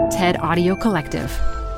TED Audio Collective.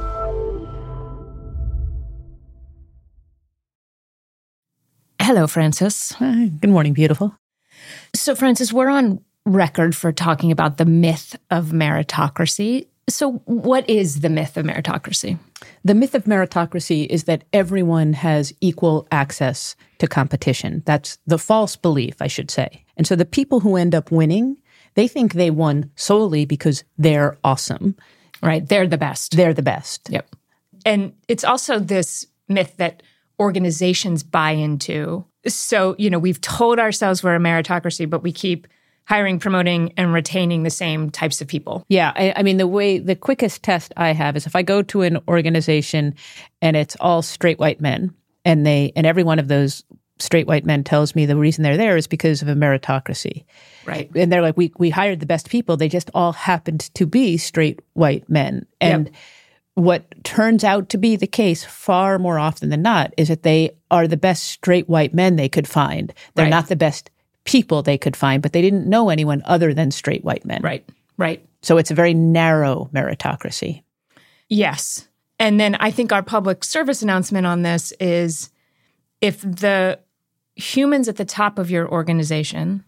Hello, Frances. Hi. Good morning, beautiful. So, Frances, we're on record for talking about the myth of meritocracy. So what is the myth of meritocracy? The myth of meritocracy is that everyone has equal access to competition. That's the false belief, I should say. And so the people who end up winning, they think they won solely because they're awesome. Right. They're the best. They're the best. Yep. And it's also this myth that organizations buy into. So, we've told ourselves we're a meritocracy, but we keep hiring, promoting, and retaining the same types of people. Yeah. I mean, the quickest test I have is if I go to an organization and it's all straight white men, and every one of those straight white men tells me the reason they're there is because of a meritocracy. Right. And they're like, we hired the best people. They just all happened to be straight white men. And what turns out to be the case far more often than not is that they are the best straight white men they could find. They're not the best people they could find, but they didn't know anyone other than straight white men. Right. So it's a very narrow meritocracy. Yes. And then I think our public service announcement on this is if the humans at the top of your organization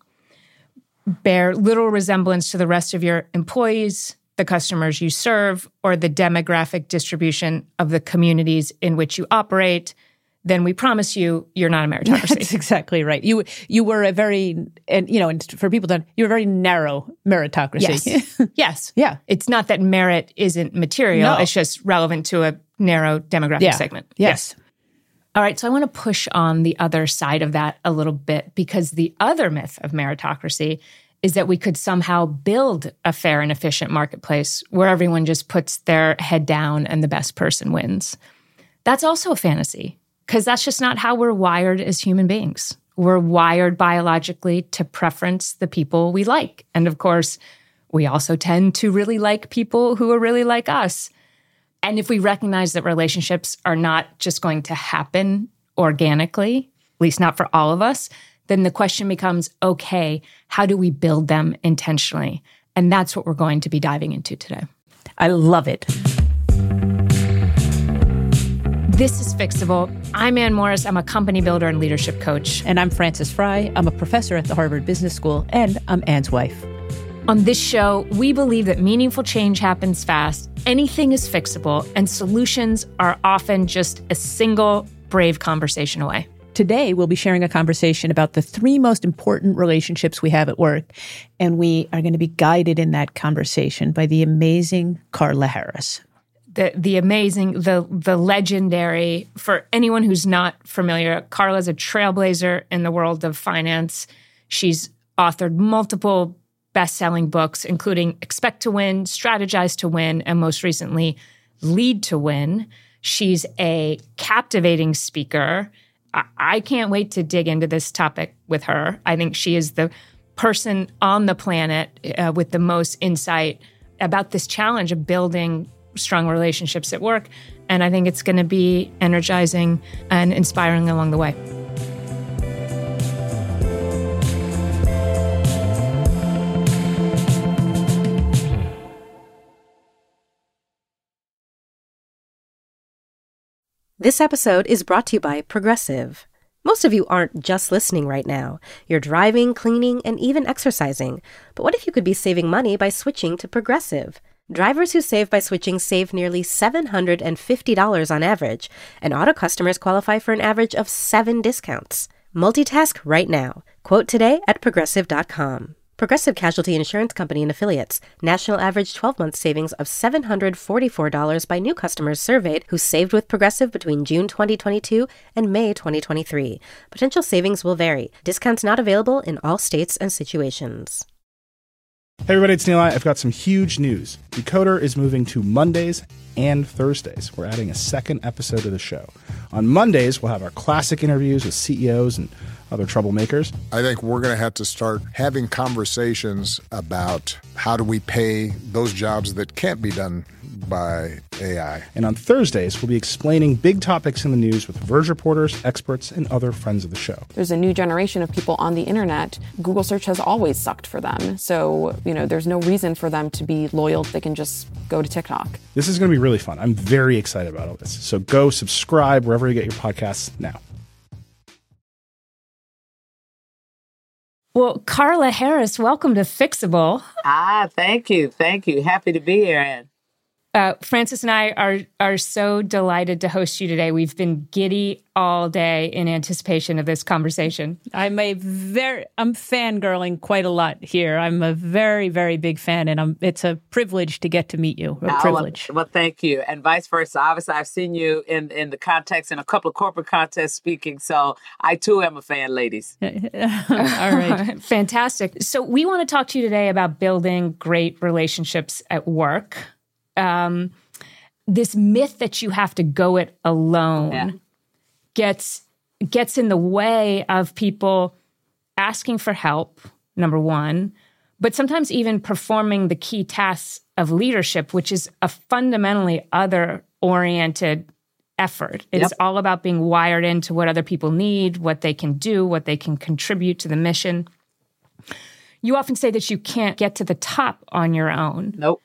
bear little resemblance to the rest of your employees, the customers you serve, or the demographic distribution of the communities in which you operate, then we promise you, you're not a meritocracy. That's exactly right. You were a very, and for people that you're a very narrow meritocracy. Yes. Yes. Yeah. It's not that merit isn't material. No. It's just relevant to a narrow demographic segment. Yes. All right. So I want to push on the other side of that a little bit, because the other myth of meritocracy is that we could somehow build a fair and efficient marketplace where everyone just puts their head down and the best person wins. That's also a fantasy, because that's just not how we're wired as human beings. We're wired biologically to preference the people we like. And of course, we also tend to really like people who are really like us. And if we recognize that relationships are not just going to happen organically, at least not for all of us, then the question becomes, okay, how do we build them intentionally? And that's what we're going to be diving into today. I love it. This is Fixable. I'm Ann Morris. I'm a company builder and leadership coach. And I'm Frances Frei. I'm a professor at the Harvard Business School, and I'm Ann's wife. On this show, we believe that meaningful change happens fast, anything is fixable, and solutions are often just a single brave conversation away. Today, we'll be sharing a conversation about the 3 most important relationships we have at work, and we are going to be guided in that conversation by the amazing Carla Harris. The amazing, the legendary, for anyone who's not familiar, Carla's a trailblazer in the world of finance. She's authored multiple best-selling books, including Expect to Win, Strategize to Win, and most recently, Lead to Win. She's a captivating speaker. I can't wait to dig into this topic with her. I think she is the person on the planet with the most insight about this challenge of building strong relationships at work. And I think it's going to be energizing and inspiring along the way. This episode is brought to you by Progressive. Most of you aren't just listening right now. You're driving, cleaning, and even exercising. But what if you could be saving money by switching to Progressive? Drivers who save by switching save nearly $750 on average, and auto customers qualify for an average of 7 discounts. Multitask right now. Quote today at Progressive.com. Progressive Casualty Insurance Company and Affiliates. National average 12-month savings of $744 by new customers surveyed who saved with Progressive between June 2022 and May 2023. Potential savings will vary. Discounts not available in all states and situations. Hey everybody, it's Neil. I've got some huge news. Decoder is moving to Mondays and Thursdays. We're adding a second episode to the show. On Mondays, we'll have our classic interviews with CEOs and other troublemakers. I think we're going to have to start having conversations about how do we pay those jobs that can't be done by AI. And on Thursdays, we'll be explaining big topics in the news with Verge reporters, experts, and other friends of the show. There's a new generation of people on the internet. Google search has always sucked for them. So, there's no reason for them to be loyal. They can just go to TikTok. This is going to be really fun. I'm very excited about all this. So go subscribe wherever you get your podcasts now. Well, Carla Harris, welcome to Fixable. Thank you. Thank you. Happy to be here, Ann. Francis and I are so delighted to host you today. We've been giddy all day in anticipation of this conversation. I'm fangirling quite a lot here. I'm a very, very big fan, and it's a privilege to get to meet you. A privilege. Well, thank you. And vice versa. Obviously, I've seen you in the context, in a couple of corporate contests speaking. So I, too, am a fan, ladies. All right. Fantastic. So we want to talk to you today about building great relationships at work. This myth that you have to go it alone gets in the way of people asking for help, number one, but sometimes even performing the key tasks of leadership, which is a fundamentally other-oriented effort. It's all about being wired into what other people need, what they can do, what they can contribute to the mission. You often say that you can't get to the top on your own. Nope.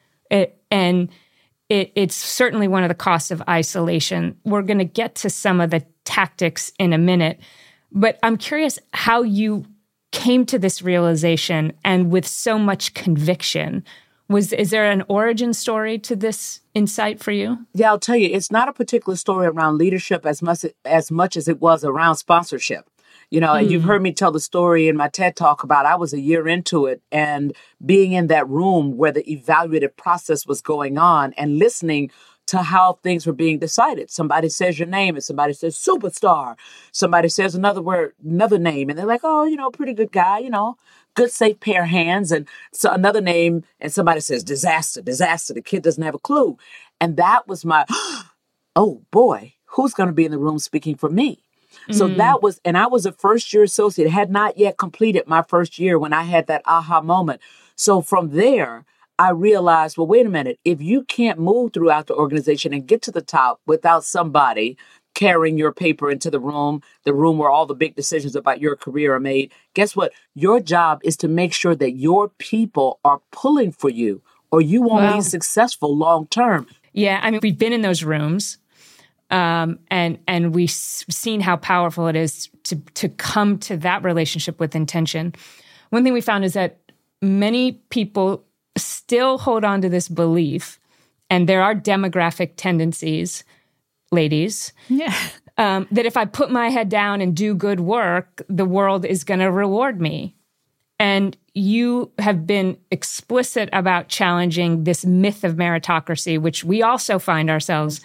It's certainly one of the costs of isolation. We're going to get to some of the tactics in a minute, but I'm curious how you came to this realization and with so much conviction. Is there an origin story to this insight for you? Yeah, I'll tell you, it's not a particular story around leadership as much as it was around sponsorship. And you've heard me tell the story in my TED Talk about I was a year into it and being in that room where the evaluative process was going on and listening to how things were being decided. Somebody says your name and somebody says superstar. Somebody says another name. And they're like, oh, pretty good guy, good, safe pair of hands. And so another name and somebody says disaster. The kid doesn't have a clue. And that was my, oh boy, who's going to be in the room speaking for me? So that was, and I was a first-year associate, had not yet completed my first year when I had that aha moment. So from there, I realized, well, wait a minute, if you can't move throughout the organization and get to the top without somebody carrying your paper into the room where all the big decisions about your career are made, guess what? Your job is to make sure that your people are pulling for you or you won't be successful long-term. Yeah, I mean, we've been in those rooms. And we've seen how powerful it is to come to that relationship with intention. One thing we found is that many people still hold on to this belief, and there are demographic tendencies, ladies, that if I put my head down and do good work, the world is going to reward me. And you have been explicit about challenging this myth of meritocracy, which we also find ourselves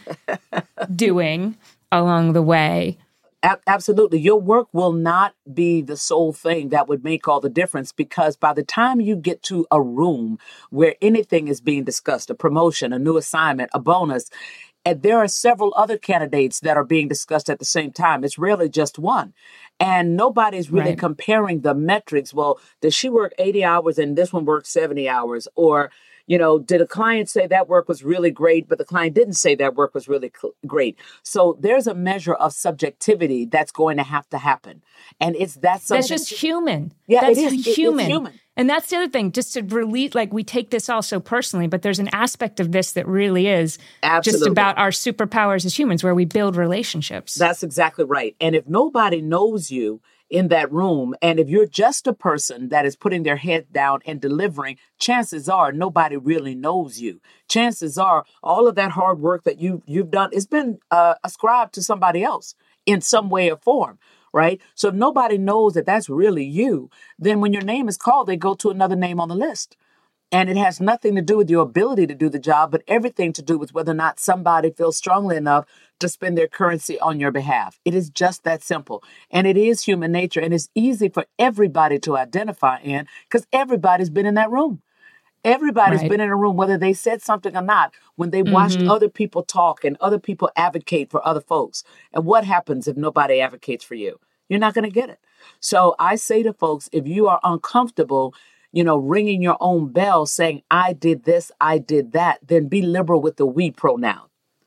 doing along the way. Absolutely. Your work will not be the sole thing that would make all the difference, because by the time you get to a room where anything is being discussed, a promotion, a new assignment, a bonus, and there are several other candidates that are being discussed at the same time. It's rarely just one. And nobody's really comparing the metrics. Well, did she work 80 hours and this one worked 70 hours? Or, did a client say that work was really great, but the client didn't say that work was really great? So there's a measure of subjectivity that's going to have to happen. And that's just human. Yeah, that's it is. Human. It's human. And that's the other thing, just to relate, we take this all so personally, but there's an aspect of this that really is just about our superpowers as humans, where we build relationships. That's exactly right. And if nobody knows you in that room, and if you're just a person that is putting their head down and delivering, chances are nobody really knows you. Chances are all of that hard work that you've done has been ascribed to somebody else in some way or form. Right? So if nobody knows that that's really you, then when your name is called, they go to another name on the list. And it has nothing to do with your ability to do the job, but everything to do with whether or not somebody feels strongly enough to spend their currency on your behalf. It is just that simple. And it is human nature. And it's easy for everybody to identify in, because everybody's been in that room. Everybody's been in a room, whether they said something or not, when they watched other people talk and other people advocate for other folks. And what happens if nobody advocates for you? You're not going to get it. So I say to folks, if you are uncomfortable, ringing your own bell saying, I did this, I did that, then be liberal with the we pronoun.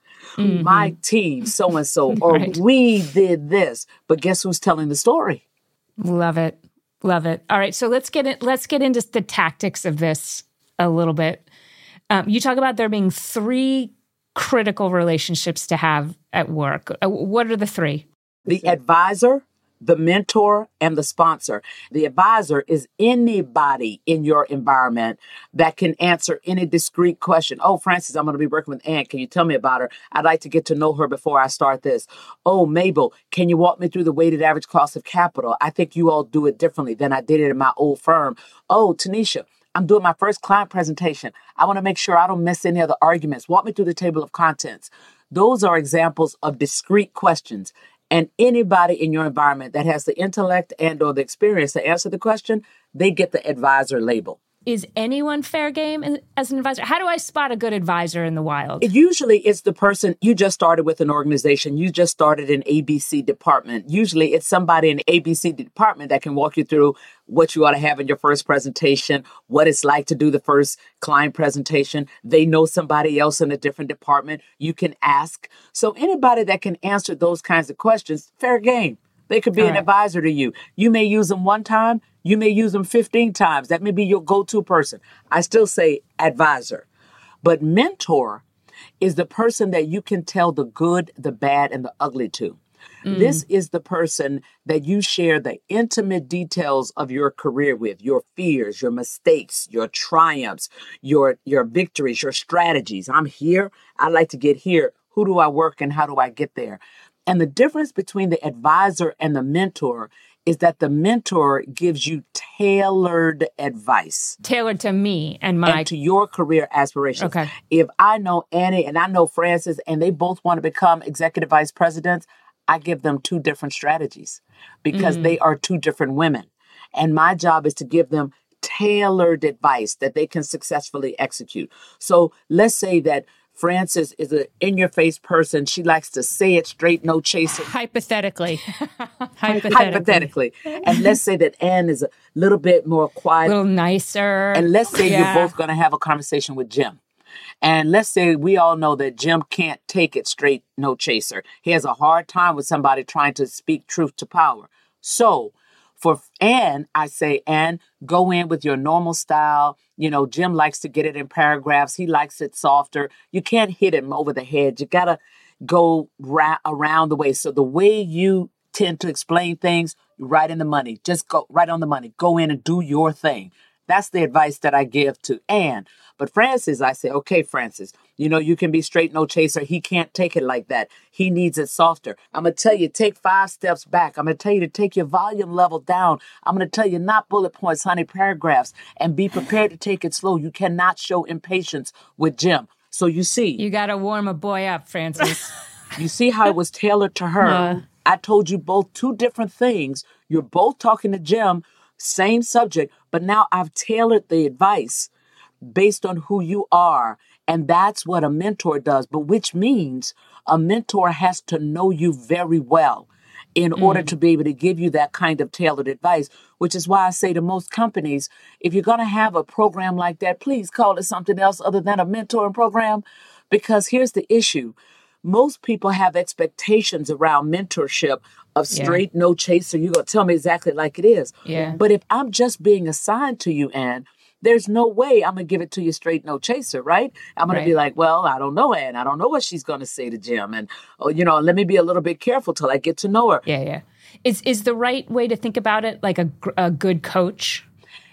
My team, so-and-so, or Right. we did this. But guess who's telling the story? Love it. Love it. All right. So let's get into the tactics of this a little bit. You talk about there being 3 critical relationships to have at work. What are the 3? The advisor, the mentor, and the sponsor. The advisor is anybody in your environment that can answer any discrete question. Oh, Francis, I'm going to be working with Ann. Can you tell me about her? I'd like to get to know her before I start this. Oh, Mabel, can you walk me through the weighted average cost of capital? I think you all do it differently than I did it in my old firm. Oh, Tanisha, I'm doing my first client presentation. I want to make sure I don't miss any other arguments. Walk me through the table of contents. Those are examples of discrete questions. And anybody in your environment that has the intellect and or the experience to answer the question, they get the advisor label. Is anyone fair game as an advisor? How do I spot a good advisor in the wild? Usually it's the person, you just started with an organization, you just started an ABC department. Usually it's somebody in the ABC department that can walk you through what you ought to have in your first presentation, what it's like to do the first client presentation. They know somebody else in a different department. You can ask. So anybody that can answer those kinds of questions, fair game. They could be an advisor to you. You may use them one time. You may use them 15 times. That may be your go-to person. I still say advisor. But mentor is the person that you can tell the good, the bad, and the ugly to. This is the person that you share the intimate details of your career with, your fears, your mistakes, your triumphs, your victories, your strategies. I'm here. I'd like to get here. Who do I work and how do I get there? And the difference between the advisor and the mentor is that the mentor gives you tailored advice. Tailored to me and to your career aspirations. Okay. If I know Annie and I know Francis and they both want to become executive vice presidents, I give them 2 different strategies because they are 2 different women. And my job is to give them tailored advice that they can successfully execute. So let's say that Francis is an in-your-face person. She likes to say it straight, no chaser. Hypothetically. Hypothetically. And let's say that Ann is a little bit more quiet. a little nicer. And let's say you're both going to have a conversation with Jim. And let's say we all know that Jim can't take it straight, no chaser. He has a hard time with somebody trying to speak truth to power. So for Ann, I say, Ann, go in with your normal style. Jim likes to get it in paragraphs. He likes it softer. You can't hit him over the head. You got to go around the way. So the way you tend to explain things, right in the money. Just go right on the money. Go in and do your thing. That's the advice that I give to Ann. But Francis, I say, okay, Francis, you can be straight, no chaser. He can't take it like that. He needs it softer. I'm going to tell you, take 5 steps back. I'm going to tell you to take your volume level down. I'm going to tell you not bullet points, honey, paragraphs, and be prepared to take it slow. You cannot show impatience with Jim. So you see. You got to warm a boy up, Francis. You see how it was tailored to her. I told you both 2 different things. You're both talking to Jim, same subject, but now I've tailored the advice based on who you are. And that's what a mentor does, but which means a mentor has to know you very well in order to be able to give you that kind of tailored advice, which is why I say to most companies, if you're going to have a program like that, please call it something else other than a mentoring program, because here's the issue. Most people have expectations around mentorship of straight, no chaser. You're going to tell me exactly like it is. Yeah. But if I'm just being assigned to you, Ann, there's no way I'm going to give it to you straight, no chaser, right? I'm going to be like, well, I don't know, Ann. I don't know what she's going to say to Jim. And, let me be a little bit careful till I get to know her. Yeah. Is the right way to think about it like a good coach?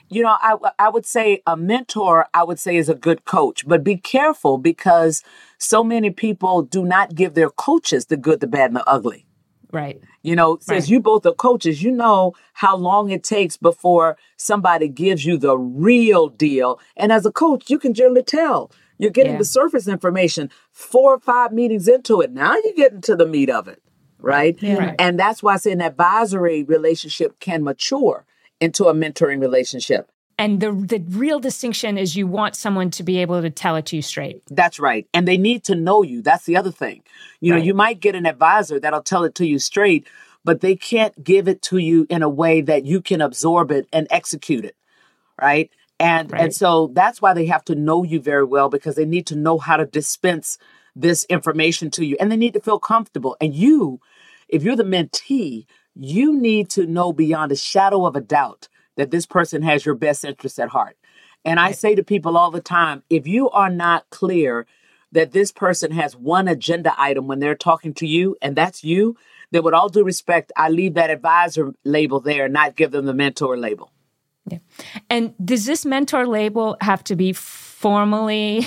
I would say a mentor, is a good coach, but be careful because so many people do not give their coaches the good, the bad, and the ugly. Right. Since you both are coaches, you know how long it takes before somebody gives you the real deal. And as a coach, you can generally tell. You're getting the surface information 4 or 5 meetings into it. Now you're getting to the meat of it, right? Yeah. Right. And that's why I say an advisory relationship can mature into a mentoring relationship. And the real distinction is you want someone to be able to tell it to you straight. That's right. And they need to know you. That's the other thing. You might get an advisor that'll tell it to you straight, but they can't give it to you in a way that you can absorb it and execute it, right? And so that's why they have to know you very well, because they need to know how to dispense this information to you, and they need to feel comfortable. And you, if you're the mentee, you need to know beyond a shadow of a doubt that this person has your best interest at heart. And I say to people all the time, if you are not clear that this person has one agenda item when they're talking to you, and that's you, then with all due respect, I leave that advisor label there and not give them the mentor label. Yeah. And does this mentor label have to be formally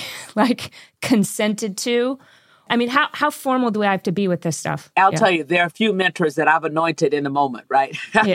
consented to? I mean, how formal do I have to be with this stuff? I'll tell you, there are a few mentors that I've anointed in the moment, right? Yeah.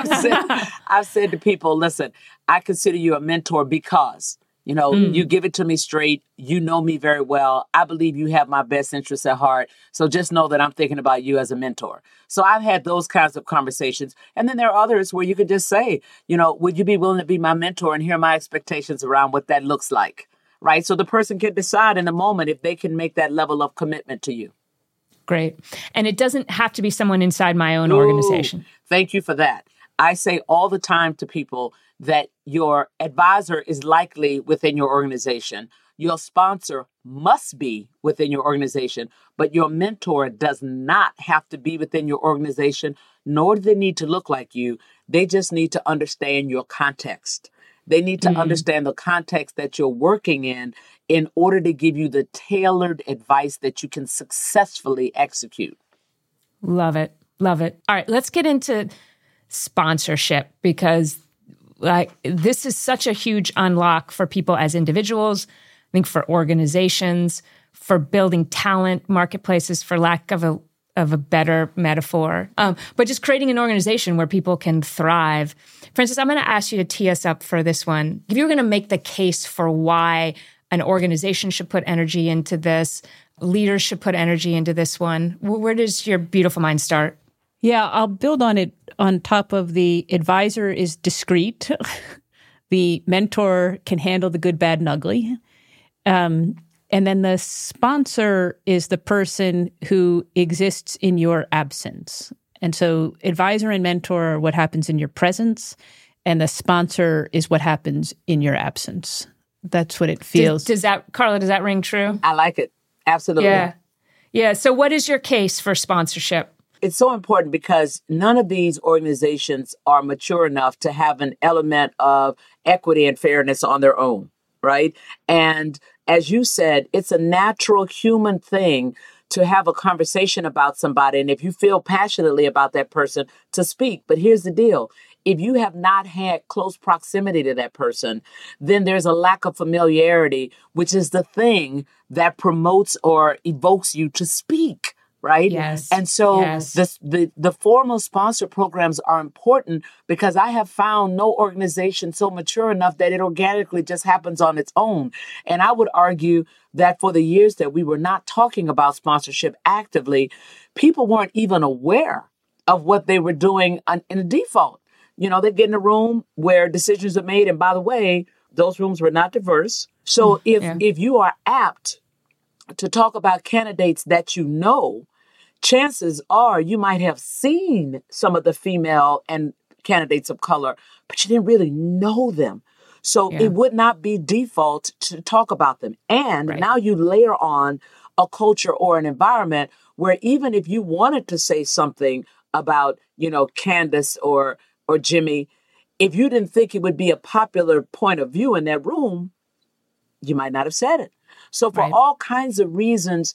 I've said to people, listen, I consider you a mentor because, you give it to me straight. You know me very well. I believe you have my best interests at heart. So just know that I'm thinking about you as a mentor. So I've had those kinds of conversations. And then there are others where you could just say, would you be willing to be my mentor, and here are my expectations around what that looks like? Right? So the person can decide in the moment if they can make that level of commitment to you. Great. And it doesn't have to be someone inside my own organization. Thank you for that. I say all the time to people that your advisor is likely within your organization. Your sponsor must be within your organization, but your mentor does not have to be within your organization, nor do they need to look like you. They just need to understand your context. They need to understand the context that you're working in order to give you the tailored advice that you can successfully execute. Love it. Love it. All right, let's get into sponsorship, because this is such a huge unlock for people as individuals, I think for organizations, for building talent marketplaces, for lack of a better metaphor, but just creating an organization where people can thrive. Frances, I'm going to ask you to tee us up for this one. If you were going to make the case for why an organization should put energy into this, leaders should put energy into this one, where does your beautiful mind start? Yeah, I'll build on it on top of the advisor is discreet. The mentor can handle the good, bad, and ugly. And then the sponsor is the person who exists in your absence. And so advisor and mentor are what happens in your presence, and the sponsor is what happens in your absence. That's what it feels. Carla, does that ring true? I like it. Absolutely. Yeah. So what is your case for sponsorship? It's so important because none of these organizations are mature enough to have an element of equity and fairness on their own, right? And as you said, it's a natural human thing to have a conversation about somebody. And if you feel passionately about that person, to speak. But here's the deal. If you have not had close proximity to that person, then there's a lack of familiarity, which is the thing that promotes or evokes you to speak. Right? Yes. And so the formal sponsor programs are important because I have found no organization so mature enough that it organically just happens on its own. And I would argue that for the years that we were not talking about sponsorship actively, people weren't even aware of what they were doing in a default. They get in a room where decisions are made. And by the way, those rooms were not diverse. So if you are apt to talk about candidates that you know, chances are you might have seen some of the female and candidates of color, but you didn't really know them. So it would not be default to talk about them. And now you layer on a culture or an environment where even if you wanted to say something about, Candace or Jimmy, if you didn't think it would be a popular point of view in that room, you might not have said it. So for all kinds of reasons,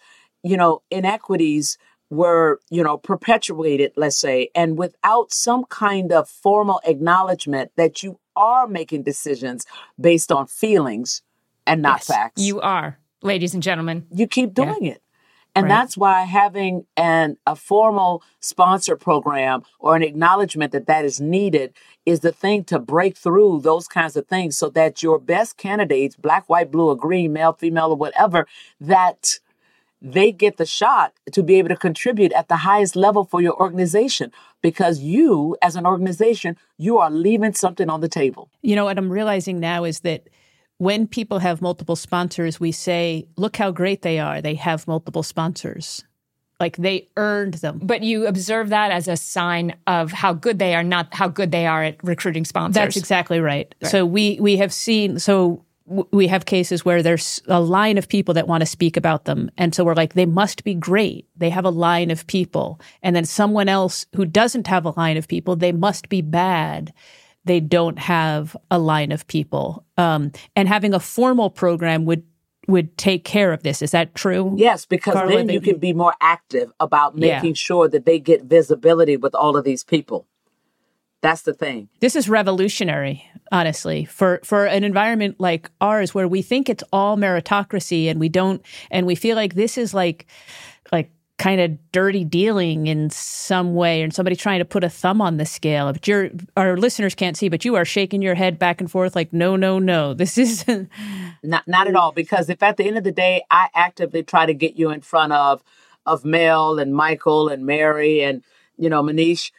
inequities were, perpetuated, let's say, and without some kind of formal acknowledgement that you are making decisions based on feelings and not facts. You are, ladies and gentlemen. You keep doing it. And that's why having a formal sponsor program or an acknowledgement that is needed is the thing to break through those kinds of things so that your best candidates, black, white, blue, or green, male, female, or whatever, that they get the shot to be able to contribute at the highest level for your organization, because you, as an organization, you are leaving something on the table. What I'm realizing now is that when people have multiple sponsors, we say, look how great they are. They have multiple sponsors. Like they earned them. But you observe that as a sign of how good they are, not how good they are at recruiting sponsors. That's exactly right. So we have seen, we have cases where there's a line of people that want to speak about them. And so we're like, they must be great. They have a line of people. And then someone else who doesn't have a line of people, they must be bad. They don't have a line of people. And having a formal program would take care of this. Is that true? Yes, because Carla, then you can be more active about making sure that they get visibility with all of these people. That's the thing. This is revolutionary, honestly, for an environment like ours where we think it's all meritocracy and we feel like this is like kind of dirty dealing in some way, and somebody trying to put a thumb on the scale. But our listeners can't see, but you are shaking your head back and forth like, no, this is not at all. Because if at the end of the day, I actively try to get you in front of Mel and Michael and Mary and, Manish,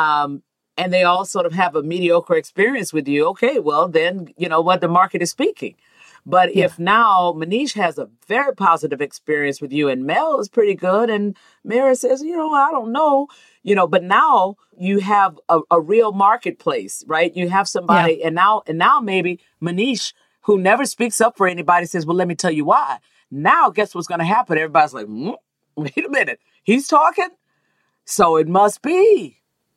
and they all sort of have a mediocre experience with you, okay, well, then, what the market is speaking. But if now Manish has a very positive experience with you and Mel is pretty good and Mary says, I don't know, but now you have a real marketplace, right? You have somebody and now maybe Manish, who never speaks up for anybody, says, well, let me tell you why. Now guess what's going to happen? Everybody's like, wait a minute, he's talking? So it must be.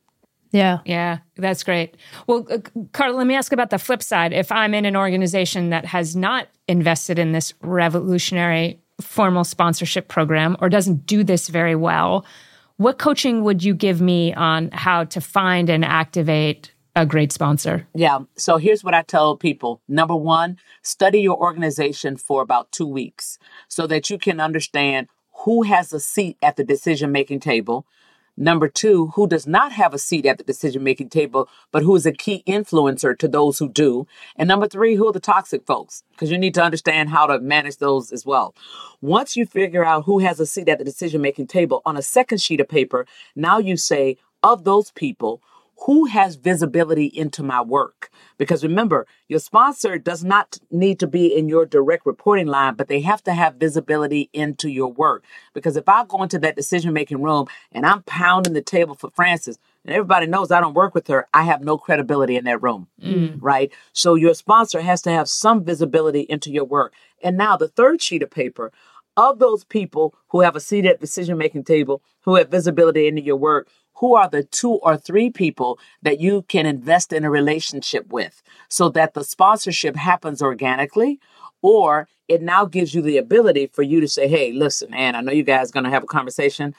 Yeah, that's great. Well, Carla, let me ask about the flip side. If I'm in an organization that has not invested in this revolutionary formal sponsorship program or doesn't do this very well, what coaching would you give me on how to find and activate a great sponsor? Yeah. So here's what I tell people. Number one, study your organization for about 2 weeks so that you can understand who has a seat at the decision-making table. Number two, who does not have a seat at the decision-making table, but who is a key influencer to those who do. And number three, who are the toxic folks? Because you need to understand how to manage those as well. Once you figure out who has a seat at the decision-making table, on a second sheet of paper, now you say, of those people, who has visibility into my work? Because remember, your sponsor does not need to be in your direct reporting line, but they have to have visibility into your work. Because if I go into that decision-making room and I'm pounding the table for Frances, and everybody knows I don't work with her, I have no credibility in that room, right? So your sponsor has to have some visibility into your work. And now the third sheet of paper, of those people who have a seat at the decision-making table, who have visibility into your work, who are the 2 or 3 people that you can invest in a relationship with so that the sponsorship happens organically, or it now gives you the ability for you to say, hey, listen, Ann, I know you guys are going to have a conversation.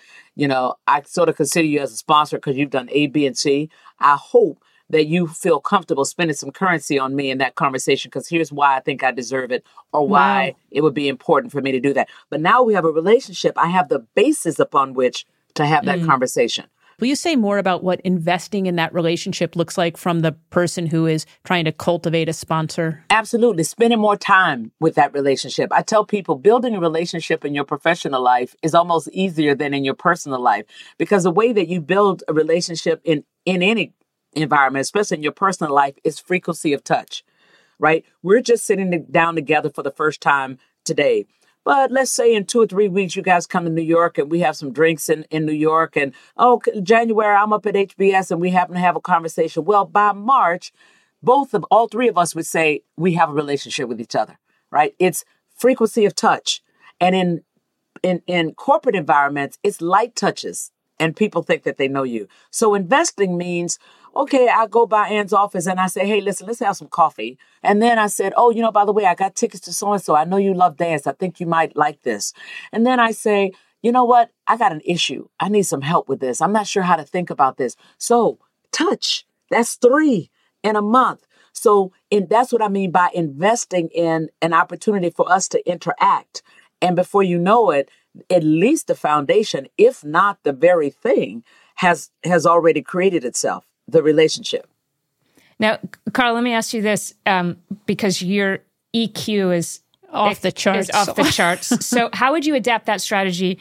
I sort of consider you as a sponsor because you've done A, B, and C. I hope that you feel comfortable spending some currency on me in that conversation because here's why I think I deserve it or why it would be important for me to do that. But now we have a relationship. I have the basis upon which to have that conversation. Will you say more about what investing in that relationship looks like from the person who is trying to cultivate a sponsor? Absolutely. Spending more time with that relationship. I tell people building a relationship in your professional life is almost easier than in your personal life because the way that you build a relationship in any environment, especially in your personal life, is frequency of touch, right? We're just sitting down together for the first time today. But let's say in 2 or 3 weeks, you guys come to New York and we have some drinks in New York. And, January, I'm up at HBS and we happen to have a conversation. Well, by March, all 3 of us would say we have a relationship with each other, right? It's frequency of touch. And in corporate environments, it's light touches and people think that they know you. So investing means, okay, I go by Ann's office and I say, hey, listen, let's have some coffee. And then I said, by the way, I got tickets to so-and-so. I know you love dance. I think you might like this. And then I say, you know what? I got an issue. I need some help with this. I'm not sure how to think about this. So touch, that's 3 in a month. So that's what I mean by investing in an opportunity for us to interact. And before you know it, at least the foundation, if not the very thing, has already created itself, the relationship. Now, Carl, let me ask you this, because your EQ is off the charts. So how would you adapt that strategy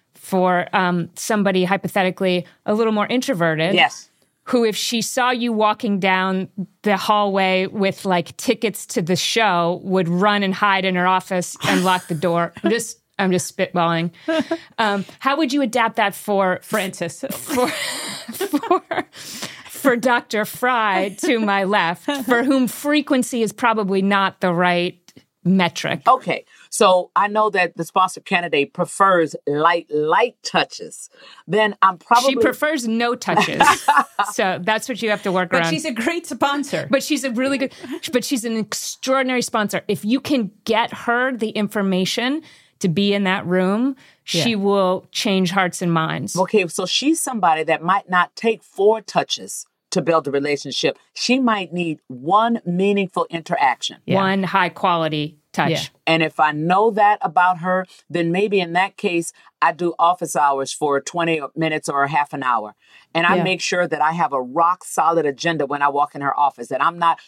for somebody hypothetically a little more introverted? Yes. Who, if she saw you walking down the hallway with like tickets to the show, would run and hide in her office and lock the door. I'm just spitballing. How would you adapt that for Francis? For Dr. Fry to my left, for whom frequency is probably not the right metric? Okay. So I know that the sponsor candidate prefers light touches. Then I'm probably... She prefers no touches. So that's what you have to work around. But she's a great sponsor. But she's she's an extraordinary sponsor. If you can get her the information to be in that room, she will change hearts and minds. Okay, so she's somebody that might not take 4 touches to build a relationship. She might need one meaningful interaction. One high quality touch. Yeah. And if I know that about her, then maybe in that case, I do office hours for 20 minutes or a half an hour. And I make sure that I have a rock solid agenda when I walk in her office. That I'm not,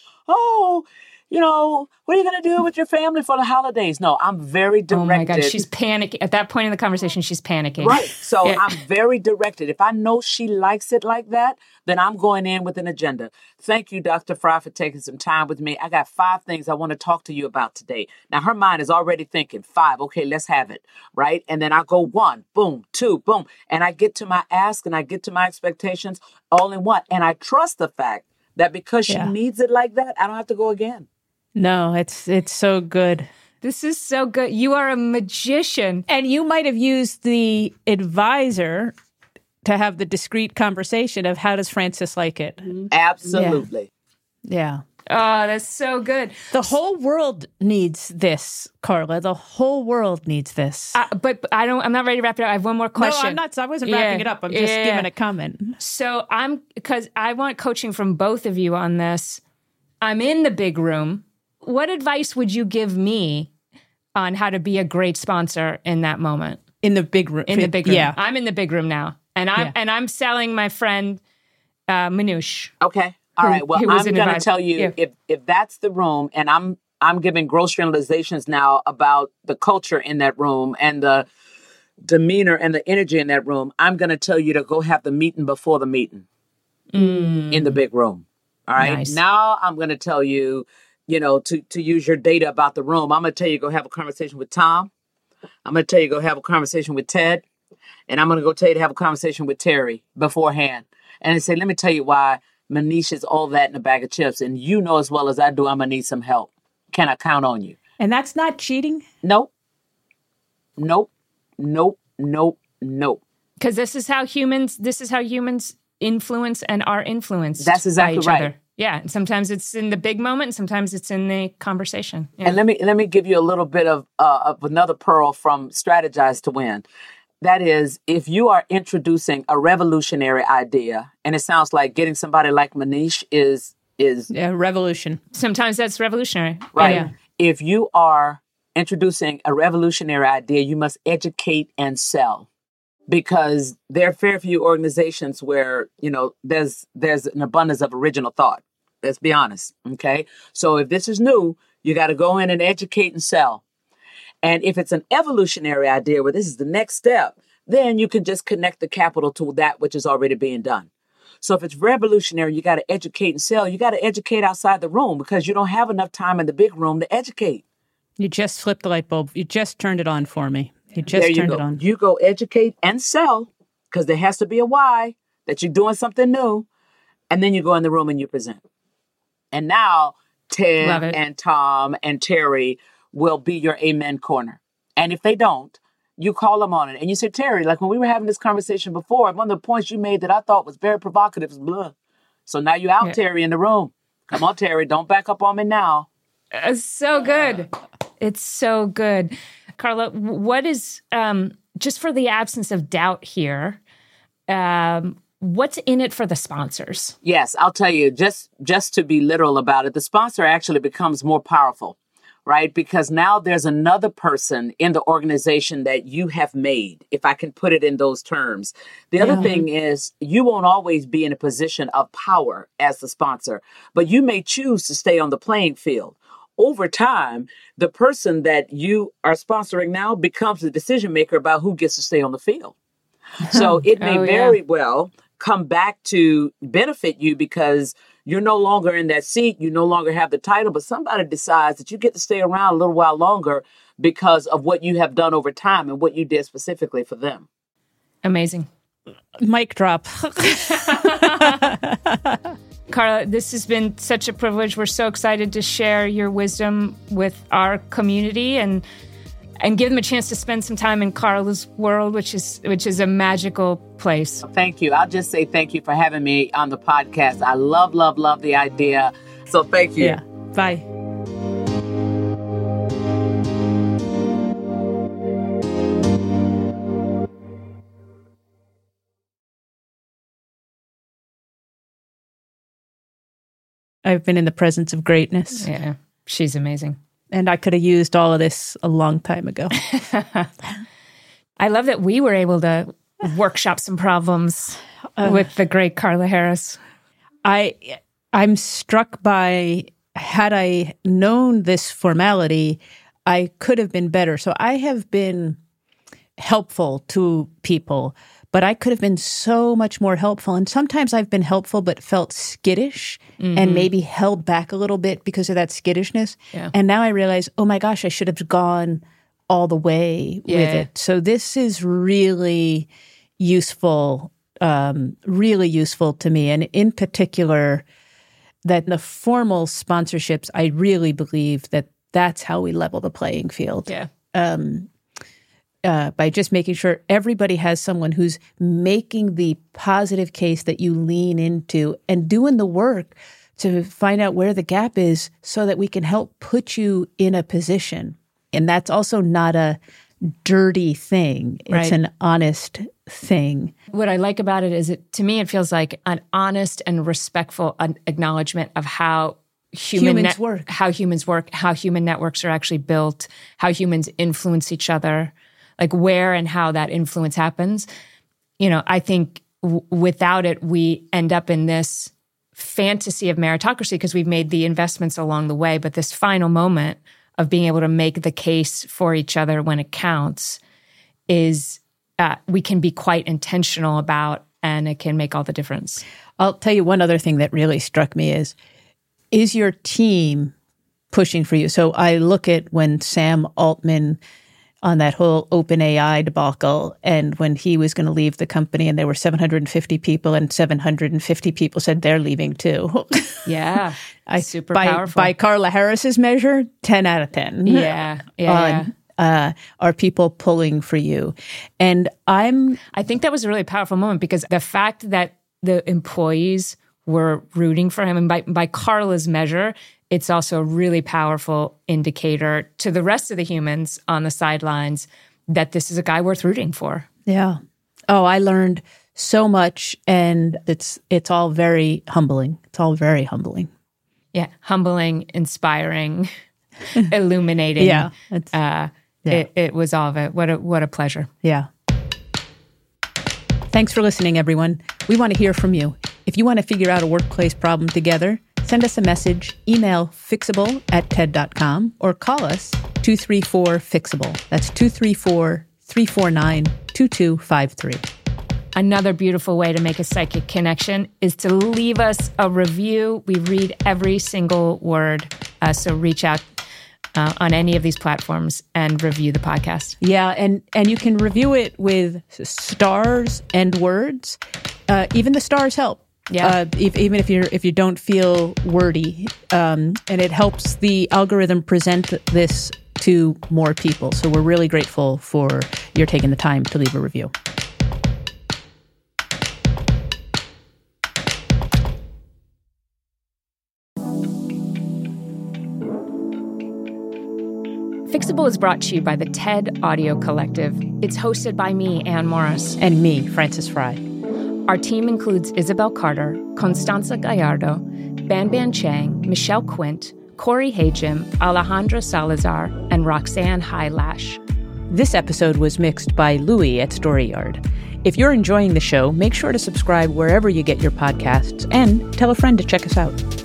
what are you going to do with your family for the holidays? No, I'm very directed. Oh my God, she's panicking. At that point in the conversation, she's panicking. Right. So I'm very directed. If I know she likes it like that, then I'm going in with an agenda. Thank you, Dr. Fry, for taking some time with me. I got 5 things I want to talk to you about today. Now, her mind is already thinking 5. Okay, let's have it. Right. And then I go 1, boom, 2, boom. And I get to my ask and I get to my expectations all in one. And I trust the fact that because she needs it like that, I don't have to go again. No, it's so good. This is so good. You are a magician. And you might have used the advisor to have the discreet conversation of how does Francis like it? Absolutely. Yeah. Oh, that's so good. The whole world needs this, Carla. The whole world needs this. But I'm not ready to wrap it up. I have one more question. No, I'm not. I wasn't wrapping it up. I'm just giving a comment. So because I want coaching from both of you on this. I'm in the big room. What advice would you give me on how to be a great sponsor in that moment? In the big room. In the big room. Yeah. I'm in the big room now. And I'm selling my friend Manoush. Okay. All right. Well, I'm going to tell you if that's the room, and I'm giving gross generalizations now about the culture in that room and the demeanor and the energy in that room. I'm going to tell you to go have the meeting before the meeting in the big room. All right. Nice. Now I'm going to tell you, to use your data about the room. I'm going to tell you go have a conversation with Tom. I'm going to tell you go have a conversation with Ted. And I'm going to go tell you to have a conversation with Terry beforehand. And say, let me tell you why Manish is all that in a bag of chips. And you know as well as I do, I'm going to need some help. Can I count on you? And that's not cheating? Nope. Because this is how humans influence and are influenced. That's exactly by each right. other. Yeah. And sometimes it's in the big moment and sometimes it's in the conversation. Yeah. And let me give you a little bit of another pearl from Strategize to Win. That is, if you are introducing a revolutionary idea, and it sounds like getting somebody like Manish is revolution. Sometimes that's revolutionary. Right. Yeah. If you are introducing a revolutionary idea, you must educate and sell. Because there are very few organizations where, there's an abundance of original thought. Let's be honest. Okay. So if this is new, you got to go in and educate and sell. And if it's an evolutionary idea where this is the next step, then you can just connect the capital to that which is already being done. So if it's revolutionary, you got to educate and sell. You got to educate outside the room because you don't have enough time in the big room to educate. You just flipped the light bulb. You just turned it on for me. You just turned it on. You go educate and sell because there has to be a why that you're doing something new. And then you go in the room and you present. And now Ted and Tom and Terry will be your amen corner. And if they don't, you call them on it. And you say, Terry, like when we were having this conversation before, one of the points you made that I thought was very provocative was blah. So now you out, Terry, in the room. Come on, Terry, don't back up on me now. It's so good. It's so good. Carla, what is, just for the absence of doubt here, what's in it for the sponsors? Yes, I'll tell you, just to be literal about it, the sponsor actually becomes more powerful, right? Because now there's another person in the organization that you have made, if I can put it in those terms. The other thing is you won't always be in a position of power as the sponsor, but you may choose to stay on the playing field. Over time, the person that you are sponsoring now becomes the decision maker about who gets to stay on the field. So it may very well come back to benefit you because you're no longer in that seat. You no longer have the title, but somebody decides that you get to stay around a little while longer because of what you have done over time and what you did specifically for them. Amazing. Mic drop. Carla, this has been such a privilege. We're so excited to share your wisdom with our community and give them a chance to spend some time in Carla's world, which is a magical place. Thank you. I'll just say thank you for having me on the podcast. I love the idea. So thank you. Yeah. Bye. I've been in the presence of greatness. Yeah, she's amazing. And I could have used all of this a long time ago. I love that we were able to workshop some problems with the great Carla Harris. I'm struck by, had I known this formality, I could have been better. So I have been helpful to people, but I could have been so much more helpful. And sometimes I've been helpful, but felt skittish and maybe held back a little bit because of that skittishness. Yeah. And now I realize, oh my gosh, I should have gone all the way with it. So this is really useful to me. And in particular, that in the formal sponsorships, I really believe that that's how we level the playing field. Yeah. By just making sure everybody has someone who's making the positive case that you lean into and doing the work to find out where the gap is so that we can help put you in a position. And that's also not a dirty thing. It's an honest thing. What I like about it is to me, it feels like an honest and respectful acknowledgement of how humans work, how human networks are actually built, how humans influence each other, like where and how that influence happens. You know, I think without it, we end up in this fantasy of meritocracy because we've made the investments along the way. But this final moment of being able to make the case for each other when it counts is we can be quite intentional about, and it can make all the difference. I'll tell you one other thing that really struck me is your team pushing for you? So I look at when Sam Altman on that whole OpenAI debacle, and when he was going to leave the company, and there were 750 people, and 750 people said they're leaving too. Yeah, super powerful. By Carla Harris's measure, 10 out of 10. Yeah. Are people pulling for you? And I think that was a really powerful moment because the fact that the employees were rooting for him, and by Carla's measure, it's also a really powerful indicator to the rest of the humans on the sidelines that this is a guy worth rooting for. Yeah. Oh, I learned so much, and it's all very humbling. It's all very humbling. Yeah, humbling, inspiring, illuminating. Yeah. It was all of it. What a pleasure. Yeah. Thanks for listening, everyone. We want to hear from you. If you want to figure out a workplace problem together, send us a message, email fixable@ted.com, or call us 234-FIXABLE. That's 234-349-2253. Another beautiful way to make a psychic connection is to leave us a review. We read every single word, so reach out on any of these platforms and review the podcast. Yeah, and you can review it with stars and words. Even the stars help. Yeah. Even if you don't feel wordy, and it helps the algorithm present this to more people. So we're really grateful for your taking the time to leave a review. Fixable is brought to you by the TED Audio Collective. It's hosted by me, Anne Morris. And me, Frances Fry. Our team includes Isabel Carter, Constanza Gallardo, Ban Chang, Michelle Quint, Corey Hajim, Alejandra Salazar, and Roxanne Highlash. This episode was mixed by Louie at Storyyard. If you're enjoying the show, make sure to subscribe wherever you get your podcasts and tell a friend to check us out.